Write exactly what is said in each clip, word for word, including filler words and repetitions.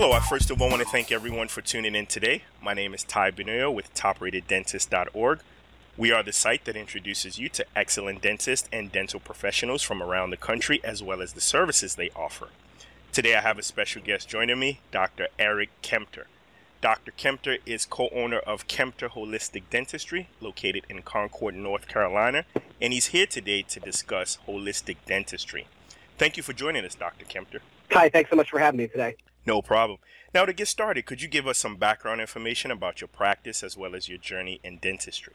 Hello, I first of all want to thank everyone for tuning in today. My name is Ty Benoyo with top rated dentist dot org. We are the site that introduces you to excellent dentists and dental professionals from around the country, as well as the services they offer. Today I have a special guest joining me, Doctor Eric Kempter. Doctor Kempter is co-owner of Kempter Holistic Dentistry, located in Concord, North Carolina, and he's here today to discuss holistic dentistry. Thank you for joining us, Doctor Kempter. Hi, thanks so much for having me today. No problem. Now, to get started, could you give us some background information about your practice as well as your journey in dentistry?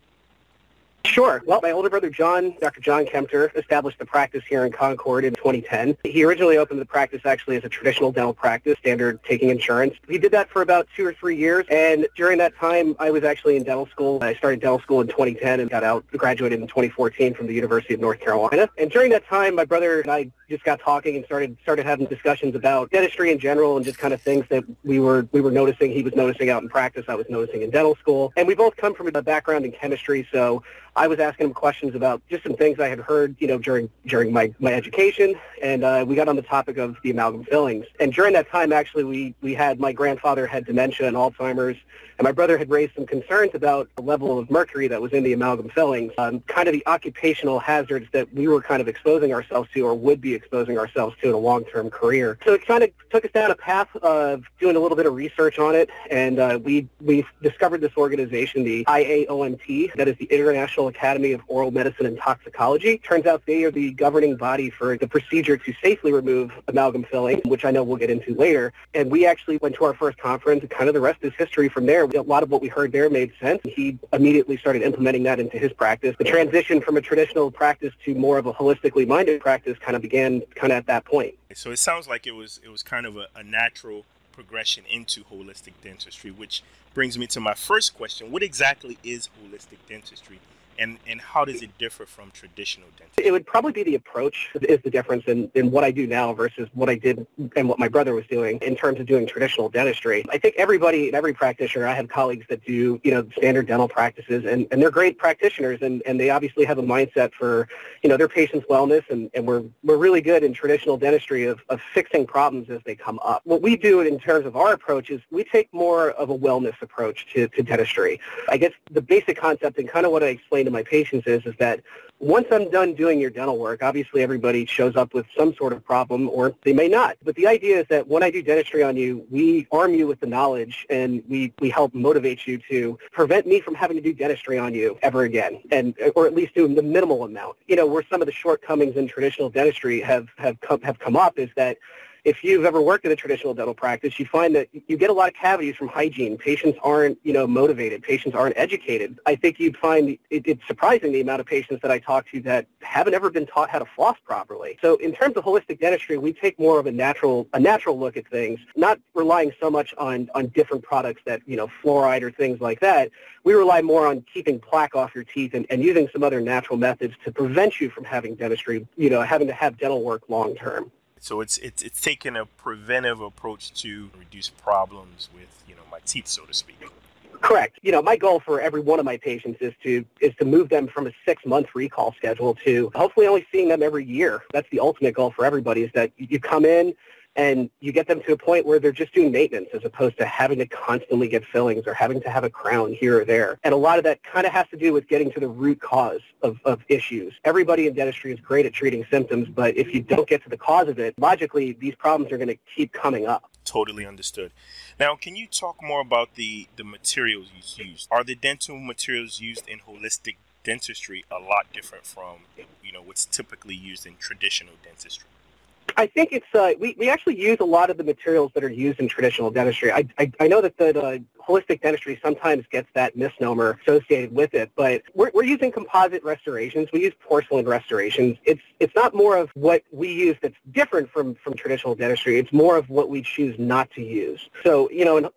Sure. Well, my older brother, John, Doctor John Kempter, established the practice here in Concord in twenty ten. He originally opened the practice actually as a traditional dental practice, standard taking insurance. He did that for about two or three years, and during that time, I was actually in dental school. I started dental school in twenty ten and got out, graduated in twenty fourteen from the University of North Carolina. And during that time, my brother and I just got talking and started started having discussions about dentistry in general and just kind of things that we were we were noticing. He was noticing out in practice. I was noticing in dental school. And we both come from a background in chemistry, so I was asking him questions about just some things I had heard, you know, during during my, my education, and uh, we got on the topic of the amalgam fillings. And during that time, actually, we, we had, my grandfather had dementia and Alzheimer's, and my brother had raised some concerns about the level of mercury that was in the amalgam fillings, um, kind of the occupational hazards that we were kind of exposing ourselves to or would be exposing ourselves to in a long-term career. So it kind of took us down a path of doing a little bit of research on it, and uh, we we discovered this organization, the I A O M T, that is the International Academy of Oral Medicine and Toxicology. Turns out they are the governing body for the procedure to safely remove amalgam filling, which I know we'll get into later. And we actually went to our first conference, and kind of the rest is history from there. A lot of what we heard there made sense. He immediately started implementing that into his practice. The transition from a traditional practice to more of a holistically minded practice kind of began kind of at that point. So it sounds like it was it was kind of a, a natural progression into holistic dentistry, which brings me to my first question. What exactly is holistic dentistry? And and how does it differ from traditional dentistry? It would probably be the approach is the difference in, in what I do now versus what I did and what my brother was doing in terms of doing traditional dentistry. I think everybody and every practitioner, I have colleagues that do, you know, standard dental practices, and, and they're great practitioners, and, and they obviously have a mindset for, you know, their patients' wellness, and, and we're we're really good in traditional dentistry of, of fixing problems as they come up. What we do in terms of our approach is we take more of a wellness approach to, to dentistry. I guess the basic concept and kind of what I explained to my patients is, is that once I'm done doing your dental work, obviously everybody shows up with some sort of problem, or they may not. But the idea is that when I do dentistry on you, we arm you with the knowledge, and we, we help motivate you to prevent me from having to do dentistry on you ever again, and or at least do the minimal amount. You know, where some of the shortcomings in traditional dentistry have, have, come, have come up is that if you've ever worked in a traditional dental practice, you find that you get a lot of cavities from hygiene. Patients aren't, you know, motivated. Patients aren't educated. I think you'd find it, it's surprising the amount of patients that I talk to that haven't ever been taught how to floss properly. So in terms of holistic dentistry, we take more of a natural a natural look at things, not relying so much on, on different products that, you know, fluoride or things like that. We rely more on keeping plaque off your teeth and, and using some other natural methods to prevent you from having dentistry, you know, having to have dental work long term. So it's it's it's taking a preventive approach to reduce problems with, you know, my teeth, so to speak. Correct. You know, my goal for every one of my patients is to is to move them from a six-month recall schedule to hopefully only seeing them every year. That's the ultimate goal for everybody, is that you come in and you get them to a point where they're just doing maintenance as opposed to having to constantly get fillings or having to have a crown here or there. And a lot of that kind of has to do with getting to the root cause of, of issues. Everybody in dentistry is great at treating symptoms, but if you don't get to the cause of it, logically, these problems are going to keep coming up. Totally understood. Now, can you talk more about the, the materials you use? Are the dental materials used in holistic dentistry a lot different from, you know, what's typically used in traditional dentistry? I think it's, uh, we, we actually use a lot of the materials that are used in traditional dentistry. I, I, I know that the uh, holistic dentistry sometimes gets that misnomer associated with it, but we're, we're using composite restorations. We use porcelain restorations. It's it's not more of what we use that's different from, from traditional dentistry. It's more of what we choose not to use. So, you know, in, in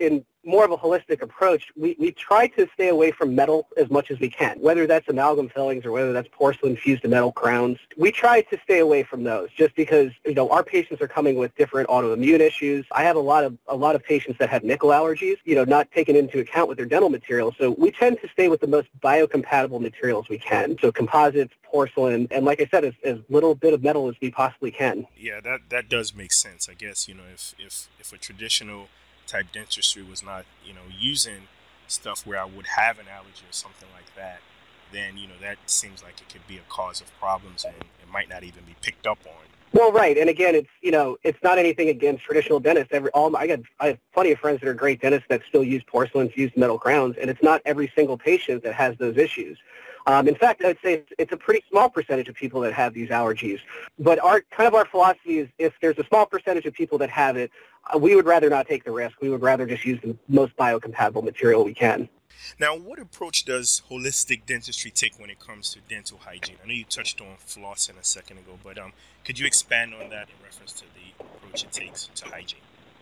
more of a holistic approach, we, we try to stay away from metal as much as we can, whether that's amalgam fillings or whether that's porcelain fused to metal crowns. We try to stay away from those just because, you know, our patients are coming with different autoimmune issues. I have a lot of a lot of patients that have nickel allergies, you know, not taken into account with their dental material. So we tend to stay with the most biocompatible materials we can. So composites, porcelain, and like I said, as, as little bit of metal as we possibly can. Yeah, that, that does make sense. I guess, you know, if, if, if a traditional type dentistry was not, you know, using stuff where I would have an allergy or something like that, then, you know, that seems like it could be a cause of problems and it might not even be picked up on. Well, right, and again, it's you know, it's not anything against traditional dentists. Every all I got, I have plenty of friends that are great dentists that still use porcelain fused metal crowns, and it's not every single patient that has those issues. Um, in fact, I'd say it's, it's a pretty small percentage of people that have these allergies. But our kind of our philosophy is, if there's a small percentage of people that have it, uh, we would rather not take the risk. We would rather just use the most biocompatible material we can. Now, what approach does holistic dentistry take when it comes to dental hygiene? I know you touched on flossing a second ago, but um, could you expand on that in reference to the approach it takes to hygiene?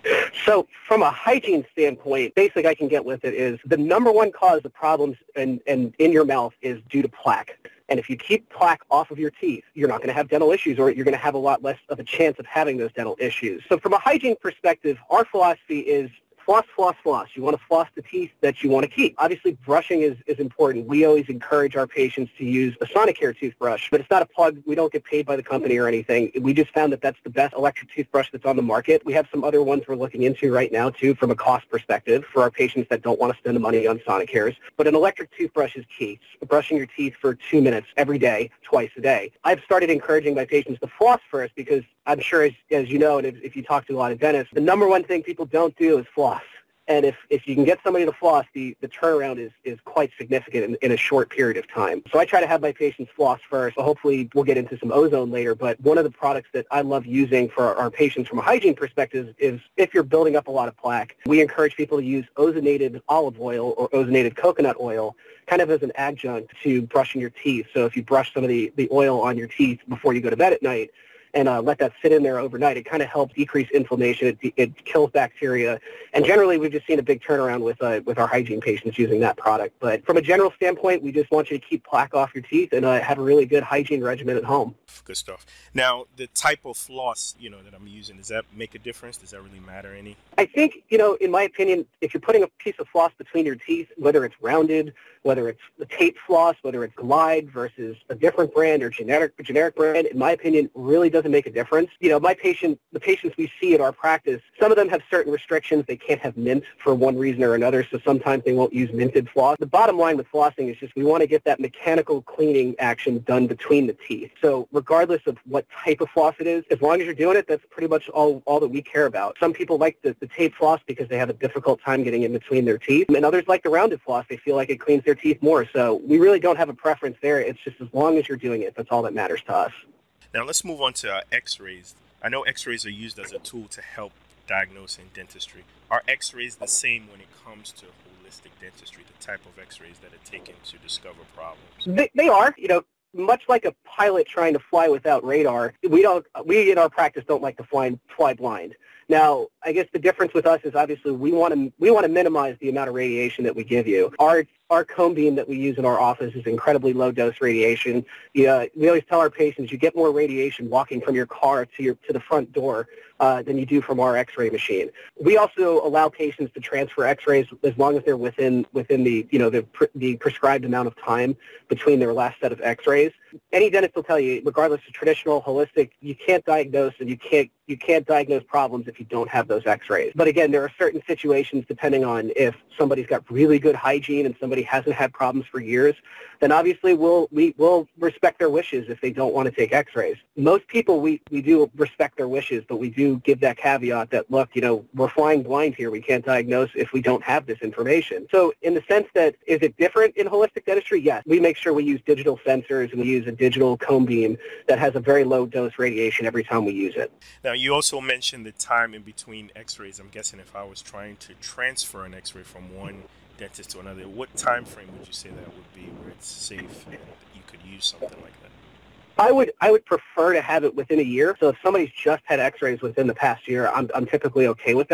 So from a hygiene standpoint, basic I can get with it is the number one cause of problems in, in, in your mouth is due to plaque. And if you keep plaque off of your teeth, you're not going to have dental issues, or you're going to have a lot less of a chance of having those dental issues. So from a hygiene perspective, our philosophy is floss, floss, floss. You want to floss the teeth that you want to keep. Obviously, brushing is, is important. We always encourage our patients to use a Sonicare toothbrush, but it's not a plug. We don't get paid by the company or anything. We just found that that's the best electric toothbrush that's on the market. We have some other ones we're looking into right now, too, from a cost perspective for our patients that don't want to spend the money on Sonicares. But an electric toothbrush is key. Brushing your teeth for two minutes every day, twice a day. I've started encouraging my patients to floss first because I'm sure, as, as you know, and if, if you talk to a lot of dentists, the number one thing people don't do is floss. And if, if you can get somebody to floss, the, the turnaround is, is quite significant in, in a short period of time. So I try to have my patients floss first. So hopefully we'll get into some ozone later. But one of the products that I love using for our, our patients from a hygiene perspective is if you're building up a lot of plaque, we encourage people to use ozonated olive oil or ozonated coconut oil kind of as an adjunct to brushing your teeth. So if you brush some of the, the oil on your teeth before you go to bed at night, and uh, let that sit in there overnight, it kind of helps decrease inflammation. It, it kills bacteria. And generally, we've just seen a big turnaround with uh, with our hygiene patients using that product. But from a general standpoint, we just want you to keep plaque off your teeth and uh, have a really good hygiene regimen at home. Good stuff. Now, the type of floss, you know, that I'm using, does that make a difference? Does that really matter any? I think, you know, in my opinion, if you're putting a piece of floss between your teeth, whether it's rounded, whether it's the tape floss, whether it's Glide versus a different brand or generic generic brand, in my opinion, really doesn't make a difference. You know, my patient, the patients we see at our practice, some of them have certain restrictions. They can't have mint for one reason or another, so sometimes they won't use minted floss. The bottom line with flossing is just we want to get that mechanical cleaning action done between the teeth. So regardless of what type of floss it is, as long as you're doing it, that's pretty much all, all that we care about. Some people like the, the tape floss because they have a difficult time getting in between their teeth, and others like the rounded floss. They feel like it cleans their teeth more. So we really don't have a preference there. It's just as long as you're doing it, that's all that matters to us. Now let's move on to uh, x-rays. I know x-rays are used as a tool to help diagnose in dentistry. Are x-rays the same when it comes to holistic dentistry, the type of x-rays that are taken to discover problems? They, they are, you know, much like a pilot trying to fly without radar. We don't, we in our practice don't like to fly, fly blind. Now, I guess the difference with us is obviously we want to we want to minimize the amount of radiation that we give you. Our our cone beam that we use in our office is incredibly low dose radiation. Yeah, we always tell our patients you get more radiation walking from your car to your to the front door uh, than you do from our X-ray machine. We also allow patients to transfer X-rays as long as they're within within the you know the the prescribed amount of time between their last set of X-rays. Any dentist will tell you, regardless of traditional, holistic, you can't diagnose and you can't you can't diagnose problems if you don't have those X-rays. But again, there are certain situations depending on if somebody's got really good hygiene and somebody hasn't had problems for years, then obviously we'll we will respect their wishes if they don't want to take X-rays. Most people we, we do respect their wishes, but we do give that caveat that, look, you know, we're flying blind here. We can't diagnose if we don't have this information. So in the sense that, is it different in holistic dentistry? Yes. We make sure we use digital sensors and we use a digital cone beam that has a very low dose radiation every time we use it. Now, you also mentioned the time in between X-rays. I'm guessing if I was trying to transfer an X-ray from one dentist to another, what time frame would you say that would be where it's safe and you could use something like that? I would I would prefer to have it within a year. So if somebody's just had X-rays within the past year, I'm I'm typically okay with that.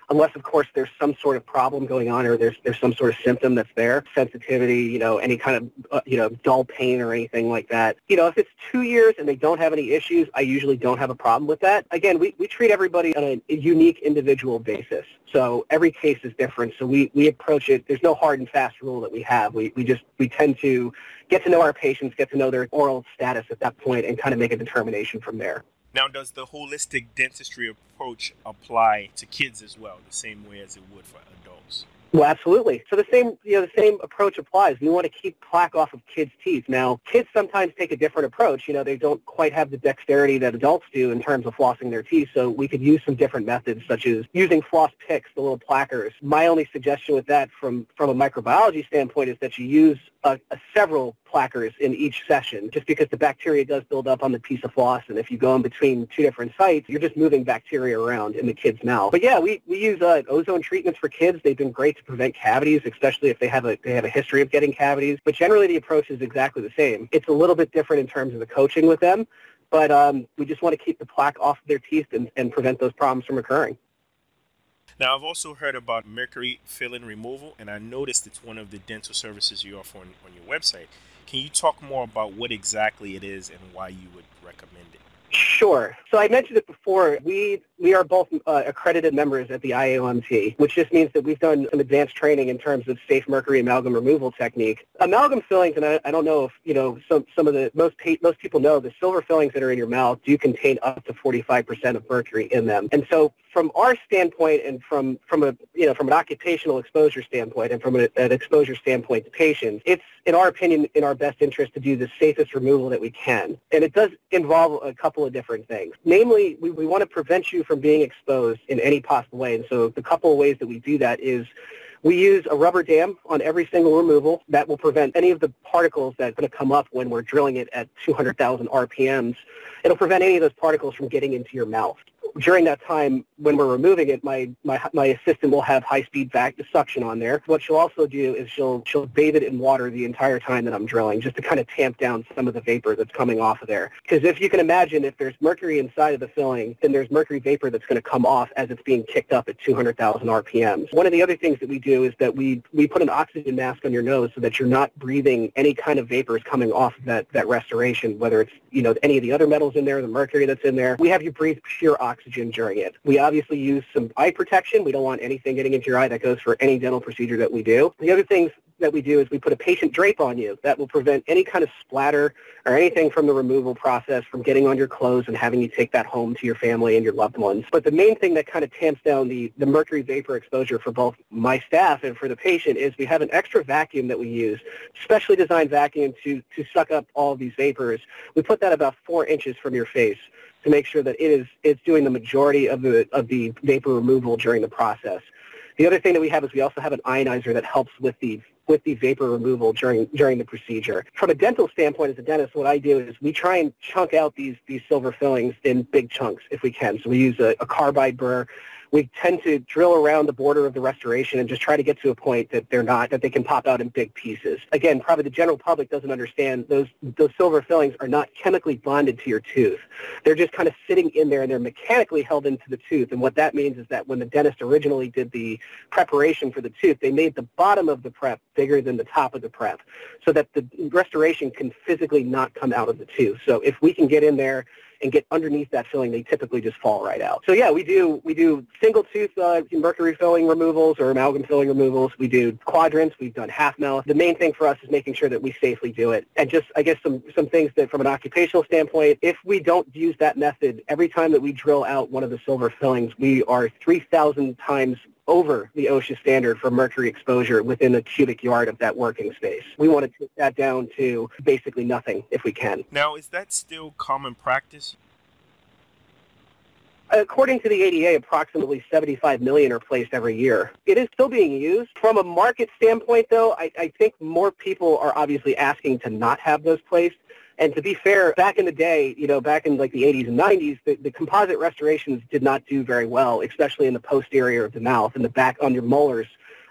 unless, of course, there's some sort of problem going on or there's there's some sort of symptom that's there, sensitivity, you know, any kind of, uh, you know, dull pain or anything like that. You know, if it's two years and they don't have any issues, I usually don't have a problem with that. Again, we, we treat everybody on a unique individual basis. So every case is different. So we, we approach it. There's no hard and fast rule that we have. We, we just, we tend to get to know our patients, get to know their oral status at that point, and kind of make a determination from there. Now, does the holistic dentistry approach apply to kids as well, the same way as it would for adults? Well, absolutely. So the same, you know, the same approach applies. We want to keep plaque off of kids' teeth. Now, kids sometimes take a different approach. You know, they don't quite have the dexterity that adults do in terms of flossing their teeth. So we could use some different methods, such as using floss picks, the little plackers. My only suggestion with that, from from a microbiology standpoint, is that you use a, a several plackers in each session, just because the bacteria does build up on the piece of floss, and if you go in between two different sites, you're just moving bacteria around in the kid's mouth. But yeah, we, we use uh, ozone treatments for kids. They've been great to prevent cavities, especially if they have a they have a history of getting cavities. But generally, the approach is exactly the same. It's a little bit different in terms of the coaching with them, but um, we just want to keep the plaque off of their teeth and, and prevent those problems from occurring. Now, I've also heard about mercury filling removal, and I noticed it's one of the dental services you offer on, on your website. Can you talk more about what exactly it is and why you would recommend it? Sure. So I mentioned it before. We we are both uh, accredited members at the I A O M T, which just means that we've done some advanced training in terms of safe mercury amalgam removal technique. Amalgam fillings, and I, I don't know if you know some some of the most pa- most people know the silver fillings that are in your mouth do contain up to forty-five percent of mercury in them. And so from our standpoint, and from from a you know from an occupational exposure standpoint, and from a, an exposure standpoint to patients, it's in our opinion in our best interest to do the safest removal that we can. And it does involve a couple of different things. Namely, we, we want to prevent you from being exposed in any possible way. And so the couple of ways that we do that is we use a rubber dam on every single removal that will prevent any of the particles that are going to come up when we're drilling it at two hundred thousand R P Ms. It'll prevent any of those particles from getting into your mouth. During that time, when we're removing it, my, my my assistant will have high-speed vac suction on there. What she'll also do is she'll she'll bathe it in water the entire time that I'm drilling, just to kind of tamp down some of the vapor that's coming off of there. Because if you can imagine, if there's mercury inside of the filling, then there's mercury vapor that's going to come off as it's being kicked up at two hundred thousand R P Ms. One of the other things that we do is that we we put an oxygen mask on your nose so that you're not breathing any kind of vapors coming off of that, that restoration, whether it's you know any of the other metals in there, the mercury that's in there. We have you breathe pure oxygen during it. We obviously use some eye protection. We don't want anything getting into your eye. That goes for any dental procedure that we do. The other things that we do is we put a patient drape on you that will prevent any kind of splatter or anything from the removal process from getting on your clothes and having you take that home to your family and your loved ones. But the main thing that kind of tamps down the, the mercury vapor exposure for both my staff and for the patient is we have an extra vacuum that we use, specially designed vacuum to, to suck up all of these vapors. We put that about four inches from your face to make sure that it is it's doing the majority of the of the vapor removal during the process. The other thing that we have is we also have an ionizer that helps with the with the vapor removal during during the procedure. From a dental standpoint, as a dentist, what I do is we try and chunk out these these silver fillings in big chunks if we can. So we use a, a carbide burr. We tend to drill around the border of the restoration and just try to get to a point that they're not, that they can pop out in big pieces. Again, probably the general public doesn't understand those those silver fillings are not chemically bonded to your tooth. They're just kind of sitting in there and they're mechanically held into the tooth. And what that means is that when the dentist originally did the preparation for the tooth, they made the bottom of the prep bigger than the top of the prep so that the restoration can physically not come out of the tooth. So if we can get in there and get underneath that filling, they typically just fall right out. So yeah, we do we do single tooth uh, mercury filling removals or amalgam filling removals. We do quadrants. We've done half mouth. The main thing for us is making sure that we safely do it. And just, I guess, some, some things that from an occupational standpoint, if we don't use that method, every time that we drill out one of the silver fillings, we are three thousand times over the OSHA standard for mercury exposure within a cubic yard of that working space. We want to take that down to basically nothing if we can. Now, is that still common practice? According to the A D A, approximately seventy-five million are placed every year. It is still being used. From a market standpoint, though, I, I think more people are obviously asking to not have those placed. And to be fair, back in the day, you know, back in like the eighties and nineties, the, the composite restorations did not do very well, especially in the posterior of the mouth and the back on your molars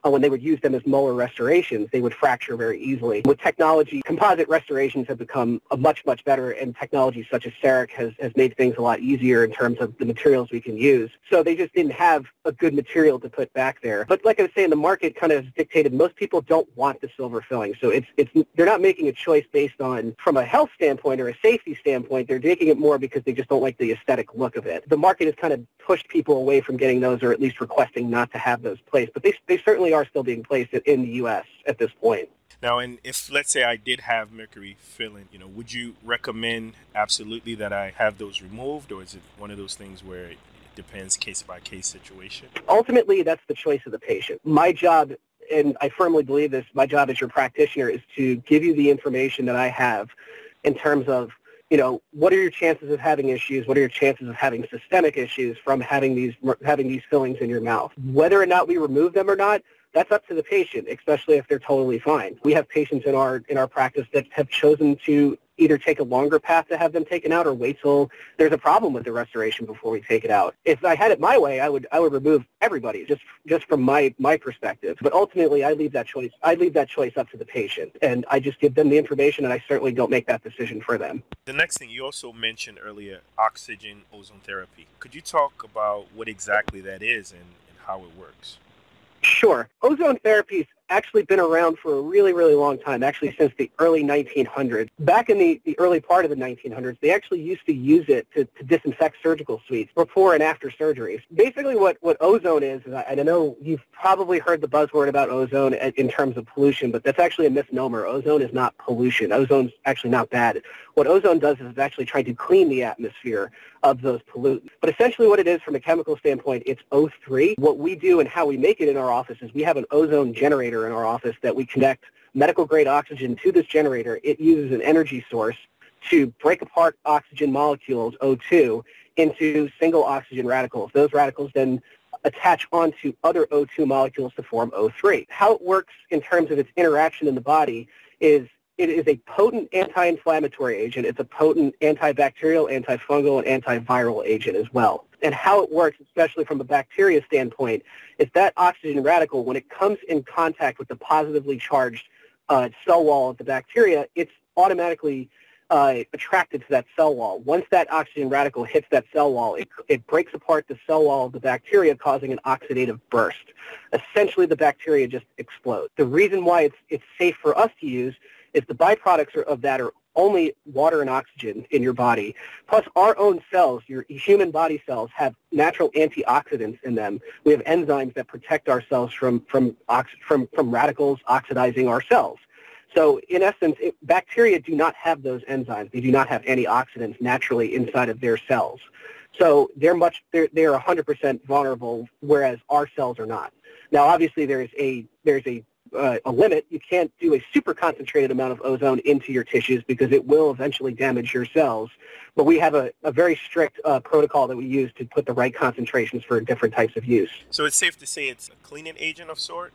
uh, when they would use them as molar restorations, they would fracture very easily. With technology, composite restorations have become a much, much better, and technology such as CEREC has, has made things a lot easier in terms of the materials we can use. So they just didn't have a good material to put back there. But like I was saying, the market kind of dictated most people don't want the silver filling. So it's it's they're not making a choice based on from a health standpoint or a safety standpoint. They're making it more because they just don't like the aesthetic look of it. The market has kind of pushed people away from getting those, or at least requesting not to have those placed. But they they certainly are still being placed in the U S at this point. Now, and if, let's say, I did have mercury filling, you know, would you recommend absolutely that I have those removed, or is it one of those things where it depends case-by-case situation? Ultimately, that's the choice of the patient. My job, and I firmly believe this, my job as your practitioner is to give you the information that I have in terms of, you know, what are your chances of having issues? What are your chances of having systemic issues from having these having these fillings in your mouth? Whether or not we remove them or not, that's up to the patient, especially if they're totally fine. We have patients in our in our practice that have chosen to either take a longer path to have them taken out or wait till there's a problem with the restoration before we take it out. If I had it my way, I would I would remove everybody just just from my my perspective. But ultimately, I leave that choice I leave that choice up to the patient, and I just give them the information, and I certainly don't make that decision for them. The next thing, you also mentioned earlier, oxygen ozone therapy. Could you talk about what exactly that is and, and how it works? Sure. Ozone therapy's actually been around for a really, really long time, actually since the early nineteen hundreds. Back in the, the early part of the nineteen hundreds, they actually used to use it to, to disinfect surgical suites before and after surgeries. Basically what, what ozone is, and I, I know you've probably heard the buzzword about ozone in terms of pollution, but that's actually a misnomer. Ozone is not pollution. Ozone's actually not bad. What ozone does is it's actually trying to clean the atmosphere of those pollutants. But essentially what it is from a chemical standpoint, it's O three. What we do and how we make it in our office is we have an ozone generator in our office that we connect medical-grade oxygen to this generator. It uses an energy source to break apart oxygen molecules, O two, into single oxygen radicals. Those radicals then attach onto other O two molecules to form O three. How it works in terms of its interaction in the body is it is a potent anti-inflammatory agent. It's a potent antibacterial, antifungal, and antiviral agent as well. And how it works, especially from a bacteria standpoint, is that oxygen radical, when it comes in contact with the positively charged uh, cell wall of the bacteria, it's automatically uh, attracted to that cell wall. Once that oxygen radical hits that cell wall, it, it breaks apart the cell wall of the bacteria, causing an oxidative burst. Essentially, the bacteria just explodes. The reason why it's, it's safe for us to use is the byproducts of that are only water and oxygen in your body. Plus, our own cells, your human body cells, have natural antioxidants in them. We have enzymes that protect our cells from, from, ox- from, from radicals oxidizing our cells. So, in essence, it, bacteria do not have those enzymes. They do not have antioxidants naturally inside of their cells. So they're much they're they're one hundred percent vulnerable, whereas our cells are not. Now, obviously, there's a there's a Uh, a limit. You can't do a super concentrated amount of ozone into your tissues because it will eventually damage your cells. But we have a, a very strict uh, protocol that we use to put the right concentrations for different types of use. So it's safe to say it's a cleaning agent of sort?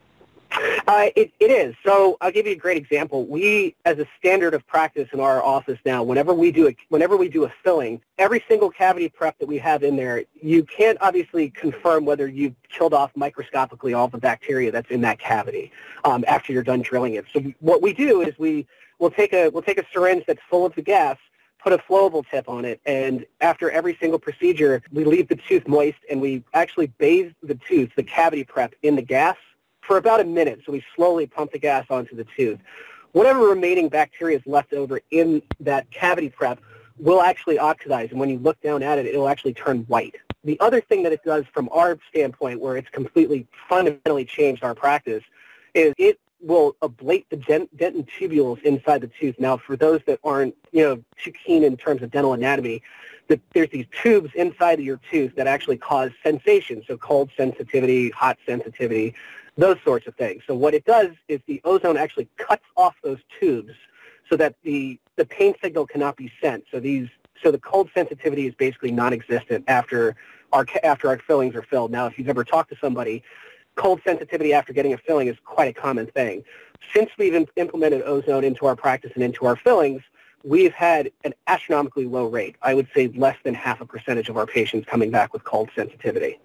Uh, it, it is. So I'll give you a great example. We, as a standard of practice in our office now, whenever we do a, whenever we do a filling, every single cavity prep that we have in there, you can't obviously confirm whether you've killed off microscopically all the bacteria that's in that cavity um, after you're done drilling it. So what we do is we will take a we'll take a syringe that's full of the gas, put a flowable tip on it, and after every single procedure, we leave the tooth moist, and we actually bathe the tooth, the cavity prep, in the gas for about a minute. So we slowly pump the gas onto the tooth. Whatever remaining bacteria is left over in that cavity prep will actually oxidize, and when you look down at it, it'll actually turn white. The other thing that it does from our standpoint, where it's completely fundamentally changed our practice, is it will ablate the dent- dentin tubules inside the tooth. Now, for those that aren't, you know, too keen in terms of dental anatomy, the, there's these tubes inside of your tooth that actually cause sensation, so cold sensitivity, hot sensitivity, those sorts of things. So what it does is the ozone actually cuts off those tubes so that the, the pain signal cannot be sent. So these so the cold sensitivity is basically non-existent after our after our fillings are filled. Now, if you've ever talked to somebody, cold sensitivity after getting a filling is quite a common thing. Since we've in, implemented ozone into our practice and into our fillings, we've had an astronomically low rate. I would say less than half a percentage of our patients coming back with cold sensitivity.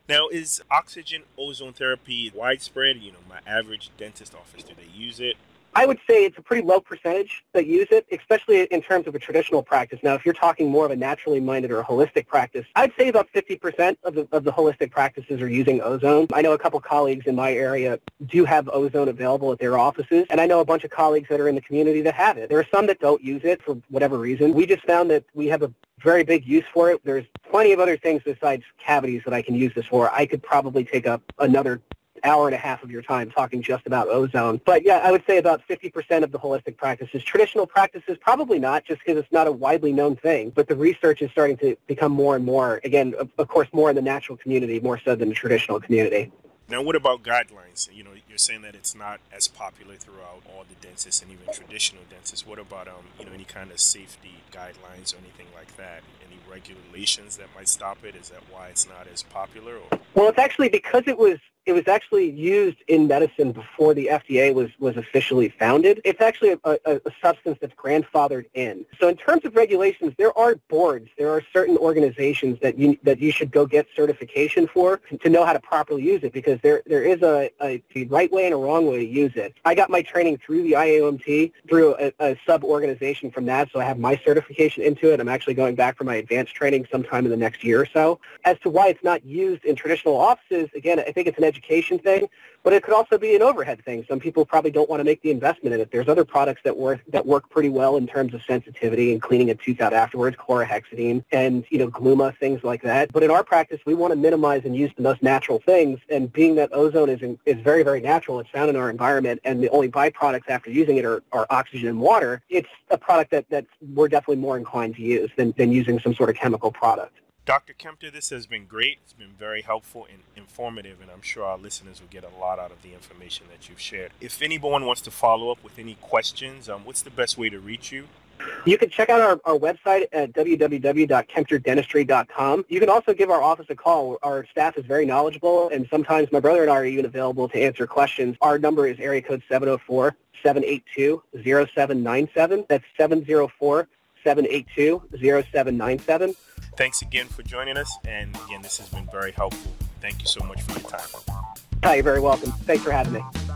Now, is oxygen ozone therapy widespread? You know, my average dentist office, do they use it? I would say it's a pretty low percentage that use it, especially in terms of a traditional practice. Now, if you're talking more of a naturally minded or a holistic practice, I'd say about fifty percent of the, of the holistic practices are using ozone. I know a couple colleagues in my area do have ozone available at their offices, and I know a bunch of colleagues that are in the community that have it. There are some that don't use it for whatever reason. We just found that we have a very big use for it. There's plenty of other things besides cavities that I can use this for. I could probably take up another hour and a half of your time talking just about ozone. But yeah, I would say about fifty percent of the holistic practices. Traditional practices, probably not, just because it's not a widely known thing. But the research is starting to become more and more, again, of, of course, more in the natural community, more so than the traditional community. Now, what about guidelines? You know, you're saying that it's not as popular throughout all the dentists and even traditional dentists. What about, um, you know, any kind of safety guidelines or anything like that? Any regulations that might stop it? Is that why it's not as popular? Or? Well, it's actually because it was it was actually used in medicine before the F D A was, was officially founded. It's actually a, a, a substance that's grandfathered in. So in terms of regulations, there are boards, there are certain organizations that you that you should go get certification for to know how to properly use it, because there there is a, a, a right way and a wrong way to use it. I got my training through the I A O M T, through a, a sub-organization from that, so I have my certification into it. I'm actually going back for my advanced training sometime in the next year or so. As to why it's not used in traditional offices, again, I think it's an education thing, but it could also be an overhead thing. Some people probably don't want to make the investment in it. There's other products that work that work pretty well in terms of sensitivity and cleaning a tooth out afterwards, chlorhexidine and, you know, Gluma, things like that. But in our practice, we want to minimize and use the most natural things, and being that ozone is is very, very natural, it's found in our environment, and the only byproducts after using it are, are oxygen and water, it's a product that, that we're definitely more inclined to use than, than using some sort of chemical product. Doctor Kempter, this has been great. It's been very helpful and informative, and I'm sure our listeners will get a lot out of the information that you've shared. If anyone wants to follow up with any questions, um, what's the best way to reach you? You can check out our, our website at w w w dot kempter dentistry dot com. You can also give our office a call. Our staff is very knowledgeable, and sometimes my brother and I are even available to answer questions. Our number is area code seven oh four, seven eight two, oh seven nine seven. That's seven oh four, seven eight two, oh seven nine seven. Thanks again for joining us, and again, this has been very helpful. Thank you so much for your time. Hi, you're very welcome. Thanks for having me.